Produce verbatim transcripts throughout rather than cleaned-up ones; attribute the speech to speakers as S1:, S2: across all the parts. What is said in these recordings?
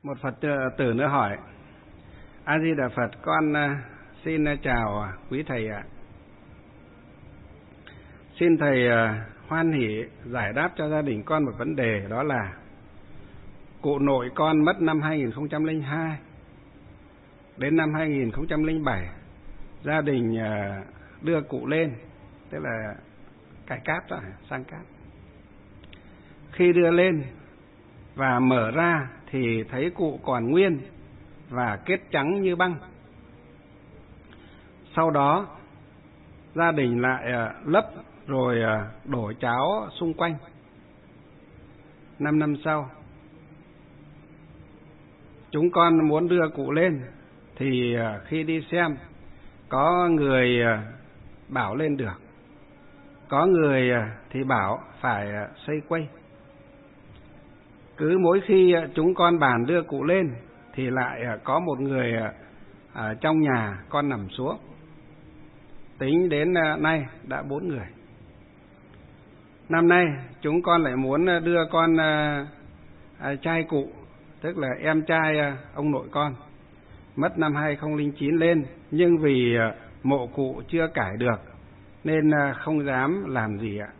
S1: Một Phật tử nữa hỏi: A Di Đà Phật, con xin chào quý thầy ạ. Xin thầy hoan hỷ giải đáp cho gia đình con một vấn đề, đó là cụ nội con mất năm hai nghìn không trăm lẻ hai. Đến năm hai nghìn không trăm lẻ bảy, gia đình đưa cụ lên, tức là cải cát đó, sang cát. Khi đưa lên và mở ra thì thấy cụ còn nguyên và kết trắng như băng. Sau đó gia đình lại lấp rồi đổ cháo xung quanh. Năm năm sau, chúng con muốn đưa cụ lên thì khi đi xem, có người bảo lên được, có người thì bảo phải xây quay. Cứ mỗi khi chúng con bàn đưa cụ lên thì lại có một người ở trong nhà con nằm xuống. Tính đến nay đã bốn người. Năm nay chúng con lại muốn đưa con trai cụ, tức là em trai ông nội con, mất năm hai nghìn không trăm lẻ chín lên, nhưng vì mộ cụ chưa cải được nên không dám làm gì ạ.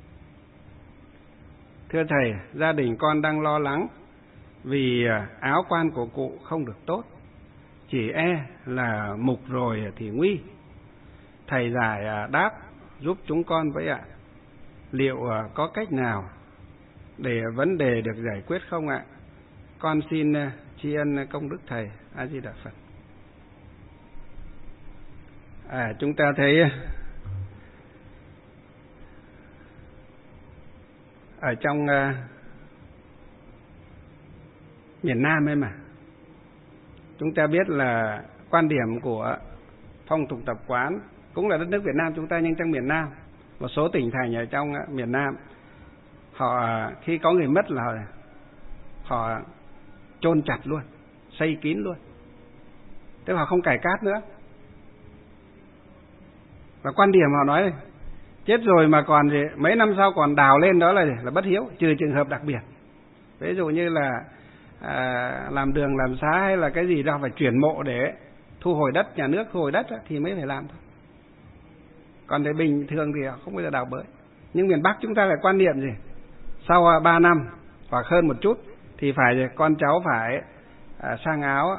S1: Thưa thầy, gia đình con đang lo lắng vì áo quan của cụ không được tốt, chỉ e là mục rồi thì nguy. Thầy giải đáp giúp chúng con với ạ. Liệu có cách nào để vấn đề được giải quyết không ạ? Con xin tri ân công đức thầy. A Di Đà Phật. À, chúng ta thấy ở trong uh, miền Nam ấy mà, chúng ta biết là quan điểm của phong tục tập quán cũng là đất nước Việt Nam chúng ta, nhưng trong miền Nam, một số tỉnh thành ở trong uh, miền Nam, họ khi có người mất là họ, họ chôn chặt luôn, xây kín luôn, tức là họ không cải cát nữa. Và quan điểm họ nói chết rồi mà còn gì, mấy năm sau còn đào lên đó là là bất hiếu, trừ trường hợp đặc biệt. Ví dụ như là à, làm đường làm xá hay là cái gì đó phải chuyển mộ để thu hồi đất, nhà nước thu hồi đất thì mới phải làm thôi. Còn để bình thường thì không bao giờ đào bới. Nhưng miền Bắc chúng ta lại quan niệm gì, sau ba năm hoặc hơn một chút thì phải con cháu phải à, sang áo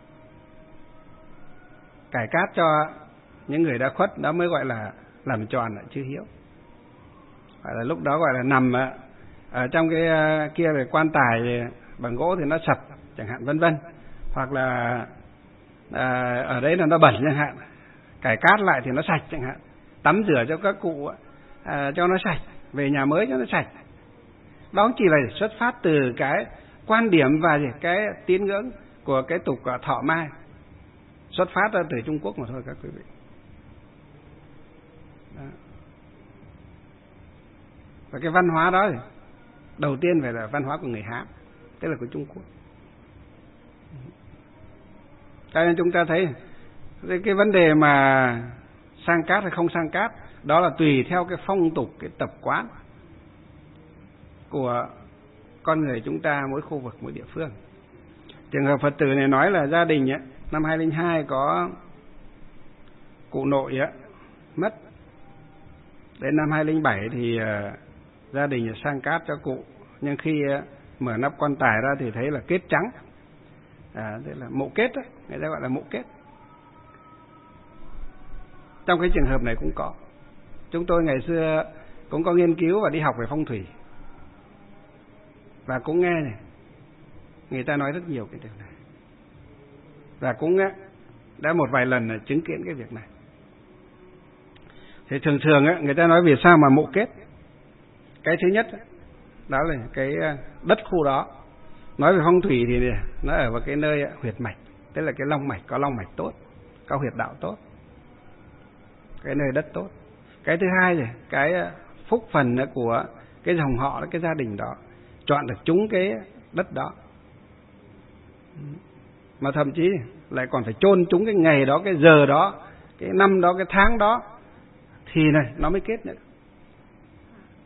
S1: cải cát cho những người đã khuất, đó mới gọi là làm tròn lại chữ hiếu. Gọi là lúc đó gọi là nằm ở trong cái kia về quan tài bằng gỗ thì nó sập chẳng hạn, vân vân, hoặc là à, ở đấy là nó bẩn chẳng hạn, cải cát lại thì nó sạch chẳng hạn, tắm rửa cho các cụ à, cho nó sạch, về nhà mới cho nó sạch. Đó chỉ là xuất phát từ cái quan điểm và cái tín ngưỡng của cái tục thọ mai, xuất phát ra từ Trung Quốc mà thôi các quý vị. Đó. Và cái văn hóa đó thì đầu tiên phải là văn hóa của người Hán, tức là của Trung Quốc. Cho nên chúng ta thấy cái vấn đề mà sang cát hay không sang cát, đó là tùy theo cái phong tục, cái tập quán của con người chúng ta, mỗi khu vực, mỗi địa phương. Trường hợp Phật tử này nói là gia đình ấy, năm hai nghìn không trăm lẻ hai có cụ nội ấy, mất. Đến năm hai nghìn không trăm lẻ bảy thì uh, gia đình sang cát cho cụ, nhưng khi uh, mở nắp quan tài ra thì thấy là kết trắng, à, tức là mộ kết ấy, người ta gọi là mộ kết. Trong cái trường hợp này cũng có. Chúng tôi ngày xưa cũng có nghiên cứu và đi học về phong thủy, và cũng nghe này, người ta nói rất nhiều cái điều này, và cũng uh, đã một vài lần chứng kiến cái việc này. Thì thường thường ấy, người ta nói vì sao mà mộ kết. Cái thứ nhất đó là cái đất khu đó, nói về phong thủy thì nó ở vào cái nơi huyệt mạch, tức là cái long mạch, có long mạch tốt, có huyệt đạo tốt, cái nơi đất tốt. Cái thứ hai là cái phúc phần của cái dòng họ, cái gia đình đó chọn được trúng cái đất đó, mà thậm chí lại còn phải chôn trúng cái ngày đó, cái giờ đó, cái năm đó, cái tháng đó thì này nó mới kết nữa.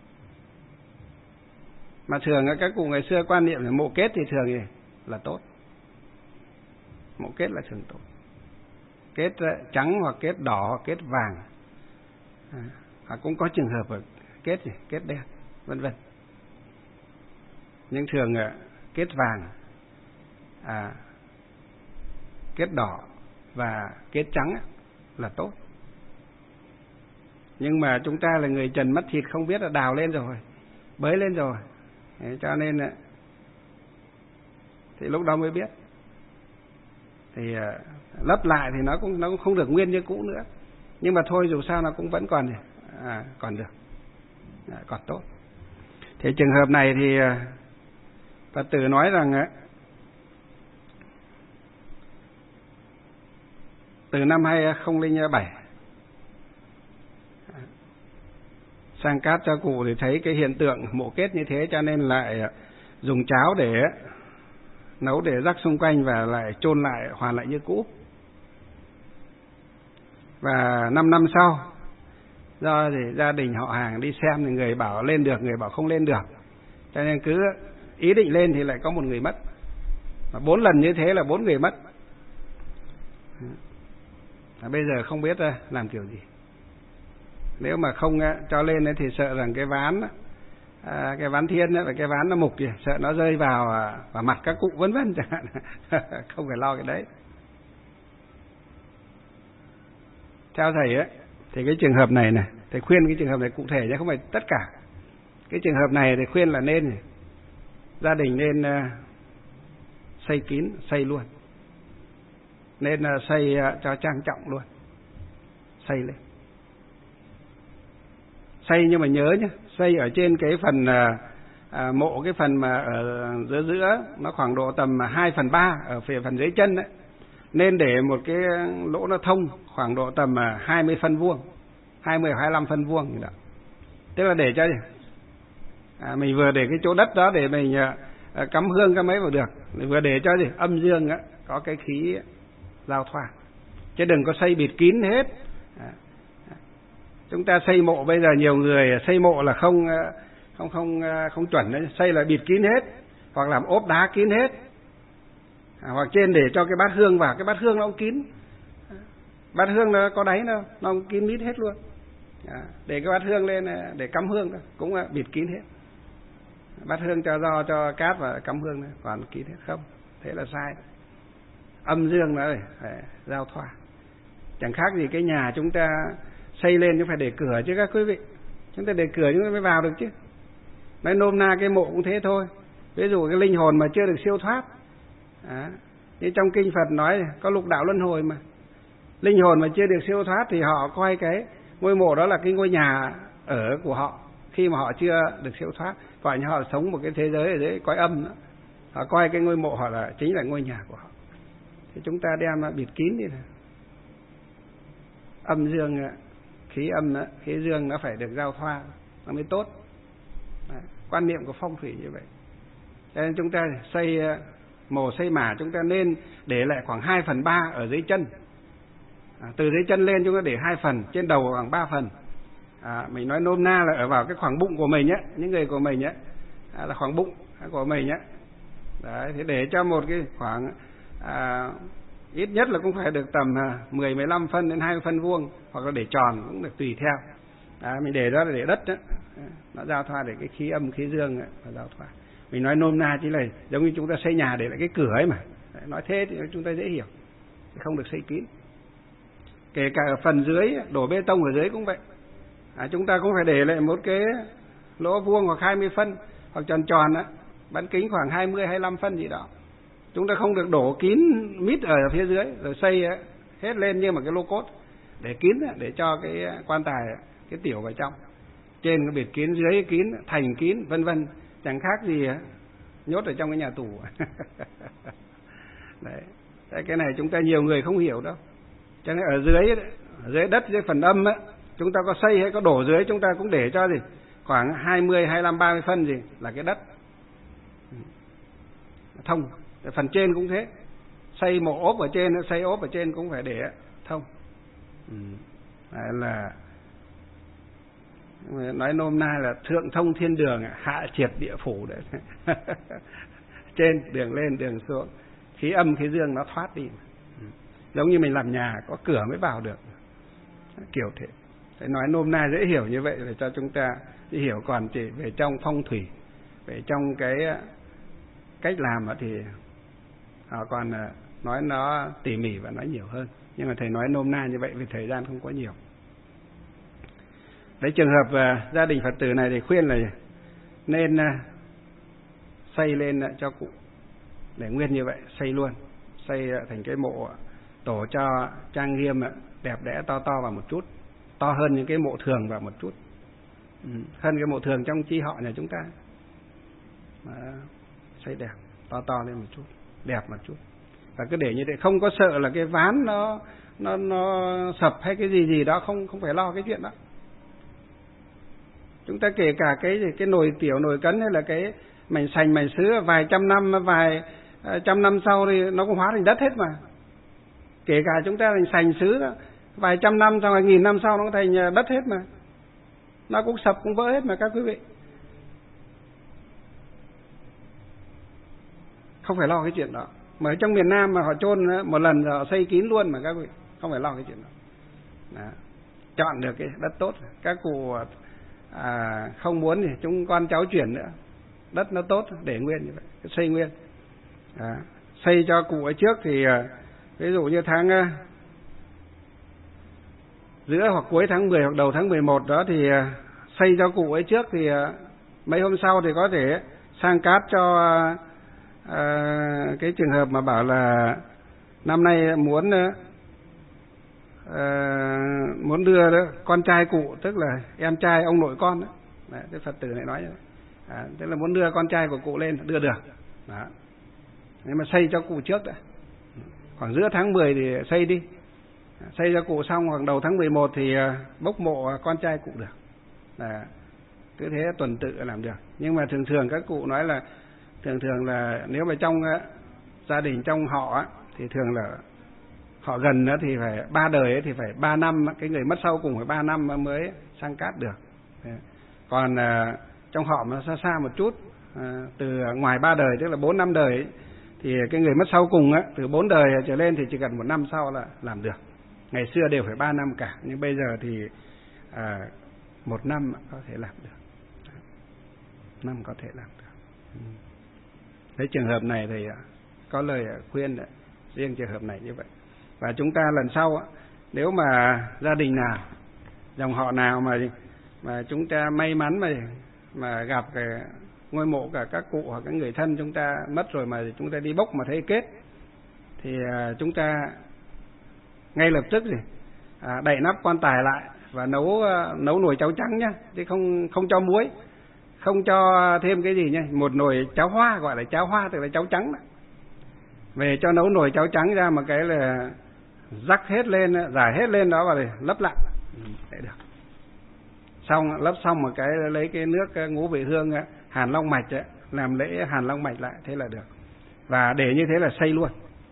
S1: Mà thường các cụ ngày xưa quan niệm là mộ kết thì thường thì là tốt. mộ kết là thường tốt. Kết trắng hoặc kết đỏ hoặc kết vàng, à, hoặc cũng có trường hợp kết gì kết đen vân vân. Nhưng thường kết vàng, à, kết đỏ và kết trắng là tốt. Nhưng mà chúng ta là người trần mắt thịt không biết là đào lên rồi, bới lên rồi, thế cho nên thì lúc đó mới biết. Thì lấp lại thì nó cũng nó cũng không được nguyên như cũ nữa, nhưng mà thôi dù sao nó cũng vẫn còn à, còn được, à, còn tốt. Thì trường hợp này thì Phật tử nói rằng từ năm hai không không bảy sang cát cho cụ thì thấy cái hiện tượng mộ kết như thế, cho nên lại dùng cháo để nấu để rắc xung quanh và lại chôn lại hoàn lại như cũ. Và năm năm sau do thì gia đình họ hàng đi xem thì người bảo lên được, người bảo không lên được, cho nên cứ ý định lên thì lại có một người mất. Và bốn lần như thế là bốn người mất. À, bây giờ không biết làm kiểu gì. Nếu mà không cho lên thì sợ rằng cái ván à, cái ván thiên và cái ván nó mục gì, sợ nó rơi vào vào mặt các cụ vân vân chẳng hạn. Không phải lo cái đấy. Theo thầy ấy thì cái trường hợp này này, thầy khuyên cái trường hợp này cụ thể chứ không phải tất cả. Cái trường hợp này thì khuyên là nên gia đình nên uh, xây kín, xây luôn. Nên uh, xây uh, cho trang trọng luôn. Xây lên. Xây nhưng mà nhớ nhé, xây ở trên cái phần uh, uh, mộ, cái phần mà ở giữa giữa nó khoảng độ tầm hai phần ba ở phía phần dưới chân đấy. Nên để một cái lỗ nó thông khoảng độ tầm hai mươi phân vuông, hai mươi hoặc hai mươi lăm phân vuông gì đó. Tức là để cho gì? À, mình vừa để cái chỗ đất đó để mình à, cắm hương cái mấy vào được, mình vừa để cho gì? Âm dương á, có cái khí giao thoa. Chứ đừng có xây bịt kín hết. À, chúng ta xây mộ bây giờ nhiều người xây mộ là không không không không chuẩn đấy, xây là bịt kín hết, hoặc làm ốp đá kín hết. À, hoặc trên để cho cái bát hương vào, cái bát hương nó cũng kín, bát hương nó có đáy đâu, nó cũng kín mít hết luôn. À, để cái bát hương lên để cắm hương đó, cũng bịt kín hết. Bát hương cho do cho cát và cắm hương đó, còn kín hết không, thế là sai. Âm dương nó phải giao thoa. Chẳng khác gì cái nhà chúng ta xây lên chứ phải để cửa chứ các quý vị. Chúng ta để cửa chúng ta mới vào được chứ. Nói nôm na cái mộ cũng thế thôi. Ví dụ cái linh hồn mà chưa được siêu thoát, à, như trong kinh Phật nói có lục đạo luân hồi mà, linh hồn mà chưa được siêu thoát thì họ coi cái ngôi mộ đó là cái ngôi nhà ở của họ khi mà họ chưa được siêu thoát, gọi như họ sống một cái thế giới ở dưới cõi âm đó. Họ coi cái ngôi mộ họ là chính là ngôi nhà của họ. Thì chúng ta đem nó bịt kín đi thôi. Âm dương, khí âm khí dương nó phải được giao thoa nó mới tốt. Đấy, quan niệm của phong thủy như vậy. Cho nên chúng ta xây mồ xây mả chúng ta nên để lại khoảng hai phần ba ở dưới chân. À, từ dưới chân lên chúng ta để hai phần, trên đầu khoảng ba phần. À, mình nói nôm na là ở vào cái khoảng bụng của mình nhé, những người của mình nhé, à, là khoảng bụng của mình nhé. Đấy, thì để cho một cái khoảng à, ít nhất là cũng phải được tầm mười mười lăm phân đến hai mươi phân vuông, hoặc là để tròn cũng được tùy theo. À, mình để đó là để đất đó, nó giao thoa để cái khí âm khí dương nó giao thoa. Mình nói nôm na chỉ là giống như chúng ta xây nhà để lại cái cửa ấy mà. Đấy, nói thế thì chúng ta dễ hiểu, không được xây kín. Kể cả ở phần dưới đổ bê tông ở dưới cũng vậy. À, chúng ta cũng phải để lại một cái lỗ vuông hoặc hai mươi phân, hoặc tròn tròn á, bán kính khoảng hai mươi hai mươi lăm phân gì đó. Chúng ta không được đổ kín mít ở phía dưới rồi xây hết lên như mà cái lô cốt, để kín để cho cái quan tài cái tiểu vào trong, trên cái bịt kín, dưới kín, thành kín vân vân, chẳng khác gì nhốt ở trong cái nhà tù. Đấy, cái này chúng ta nhiều người không hiểu đâu. Cho nên ở dưới ở dưới đất, dưới phần âm á, chúng ta có xây hay có đổ dưới, chúng ta cũng để cho gì khoảng hai mươi, hai mươi lăm, ba mươi phân gì là cái đất thông. Phần trên cũng thế, xây mộ ốp ở trên, xây ốp ở trên cũng phải để thông. Ừ. Đấy là nói nôm na là thượng thông thiên đường, hạ triệt địa phủ đấy. Trên đường lên đường xuống, khí âm khí dương nó thoát đi. giống như mình làm nhà có cửa mới vào được, kiểu thế. Phải nói nôm na dễ hiểu như vậy để cho chúng ta hiểu, còn chỉ về trong phong thủy, về trong cái cách làm thì họ còn nói nó tỉ mỉ và nói nhiều hơn. Nhưng mà thầy nói nôm na như vậy vì thời gian không có nhiều. Đấy, trường hợp uh, gia đình Phật tử này thì khuyên là nên uh, xây lên uh, cho cụ để nguyên như vậy, xây luôn, xây uh, thành cái mộ tổ cho trang nghiêm, uh, đẹp đẽ, to to vào một chút, to hơn những cái mộ thường vào một chút, ừ, hơn cái mộ thường trong chi họ nhà chúng ta. Đó, xây đẹp, to to lên một chút, đẹp một chút, và cứ để như thế, không có sợ là cái ván nó nó nó sập hay cái gì gì đó, không không phải lo cái chuyện đó. Chúng ta kể cả cái cái nồi tiểu, nồi cấn hay là cái mảnh sành, mảnh sứ, vài trăm năm, vài trăm năm sau thì nó cũng hóa thành đất hết mà. Kể cả chúng ta thành sành sứ đó, vài trăm năm sau, vài nghìn năm sau nó cũng thành đất hết mà. Nó cũng sập, cũng vỡ hết mà các quý vị. Không phải lo cái chuyện đó. Mà ở trong miền Nam mà họ chôn một lần rồi họ xây kín luôn mà các quý vị. Không phải lo cái chuyện đó. Đó. Chọn được cái đất tốt. Các cụ à, không muốn thì chúng con cháu chuyển nữa. Đất nó tốt để nguyên như vậy, xây nguyên. Đó. Xây cho cụ ấy trước thì ví dụ như tháng giữa hoặc cuối tháng mười hoặc đầu tháng mười một đó thì xây cho cụ ấy trước, thì mấy hôm sau thì có thể sang cát cho à, cái trường hợp mà bảo là năm nay muốn à, muốn đưa đó, con trai cụ, tức là em trai ông nội con đó. Đấy, cái Phật tử này nói như vậy. À, tức là muốn đưa con trai của cụ lên, đưa được. Đó. Nhưng mà xây cho cụ trước đã. Khoảng giữa tháng mười thì xây đi. Xây cho cụ xong khoảng đầu tháng mười một thì bốc mộ con trai cụ được. Là cứ thế tuần tự làm được. Nhưng mà thường thường các cụ nói là thường thường là nếu mà trong gia đình trong họ thì thường là họ gần thì phải ba đời thì phải ba năm, cái người mất sau cùng phải ba năm mới sang cát được. Còn trong họ mà xa xa một chút, từ ngoài ba đời tức là bốn năm đời ấy, thì cái người mất sau cùng á, từ bốn đời trở lên thì chỉ cần một năm sau là làm được. Ngày xưa đều phải ba năm cả, nhưng bây giờ thì à, một năm có thể làm được, năm có thể làm được. Thế trường hợp này thì có lời khuyên riêng trường hợp này như vậy. Và chúng ta lần sau nếu mà gia đình nào, dòng họ nào mà mà chúng ta may mắn mà mà gặp cái ngôi mộ cả các cụ hoặc các người thân chúng ta mất rồi mà chúng ta đi bốc mà thấy kết, thì chúng ta ngay lập tức gì à, đậy nắp quan tài lại và nấu nấu nồi cháo trắng nhá, chứ không không cho muối, không cho thêm cái gì nhá, một nồi cháo hoa, gọi là cháo hoa tức là cháo trắng đó. Về cho nấu nồi cháo trắng ra một cái là rắc hết lên, rải hết lên đó và lấp lại để được. Xong lấp xong một cái lấy cái nước ngũ vị hương Hàn Long Mạch ấy, làm lễ Hàn Long Mạch lại, thế là được. Và để như thế là xây luôn,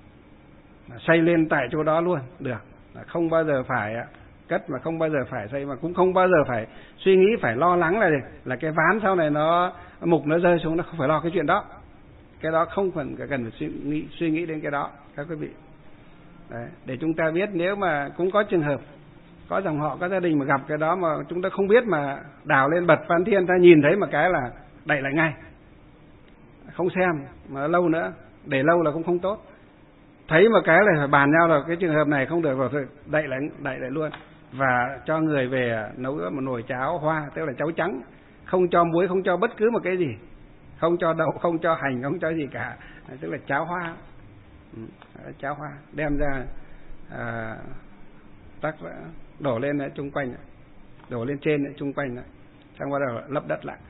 S1: xây lên tại chỗ đó luôn được, không bao giờ phải cất mà không bao giờ phải xây, mà cũng không bao giờ phải suy nghĩ phải lo lắng là là cái ván sau này nó mục nó rơi xuống, nó không phải lo cái chuyện đó. Cái đó không cần cần phải suy nghĩ suy nghĩ đến cái đó các quý vị. Đấy, để chúng ta biết nếu mà cũng có trường hợp có dòng họ, có gia đình mà gặp cái đó mà chúng ta không biết mà đào lên bật Phan Thiên, ta nhìn thấy một cái là đậy lại ngay, không xem mà lâu nữa, để lâu là cũng không tốt. Thấy một cái là phải bàn nhau là cái trường hợp này không được rồi, đậy lại đậy lại luôn, và cho người về nấu một nồi cháo hoa, tức là cháo trắng, không cho muối, không cho bất cứ một cái gì, không cho đậu, không cho hành, không cho gì cả, tức là cháo hoa. Ừ, cháo hoa đem ra à, tắc đổ lên chung quanh, đổ lên trên chung quanh, xong bắt đầu lấp đất lại,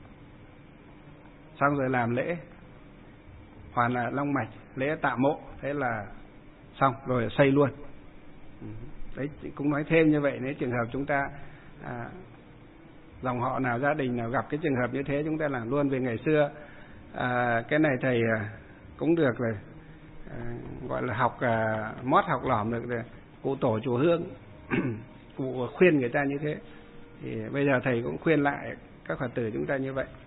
S1: xong rồi làm lễ Hoàn là Long Mạch, lễ tạ mộ, thế là xong rồi xây luôn. Đấy, cũng nói thêm như vậy, nếu trường hợp chúng ta à, dòng họ nào, gia đình nào gặp cái trường hợp như thế chúng ta làm luôn. Vì ngày xưa à, cái này thầy cũng được là à, gọi là học à, mót học lỏm được rồi. Cụ tổ chùa Hương cụ khuyên người ta như thế, thì bây giờ thầy cũng khuyên lại các Phật tử chúng ta như vậy.